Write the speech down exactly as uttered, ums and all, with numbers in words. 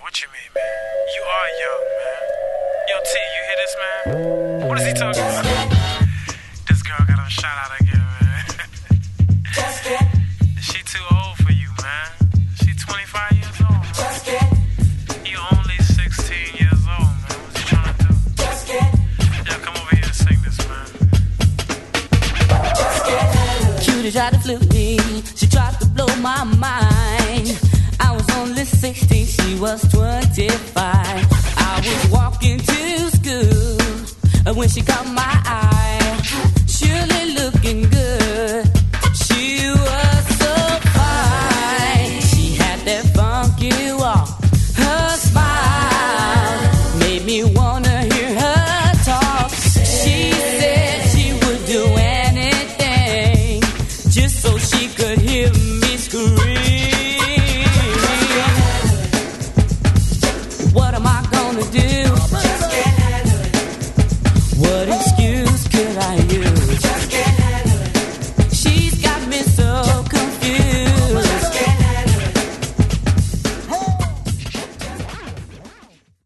What you mean, man? You are young, man. Yo, T, you hear this, man? What is he talking about? This girl got him shot out again, man. She too old for you, man. She twenty-five years old, man. You only sixteen years old, man. What you trying to do? Yo, come over here and sing this, man. Cutie tried to flip me. She tried to blow my mind. I was only sixteen, she was twenty-five. I was walking to school when she caught my eye.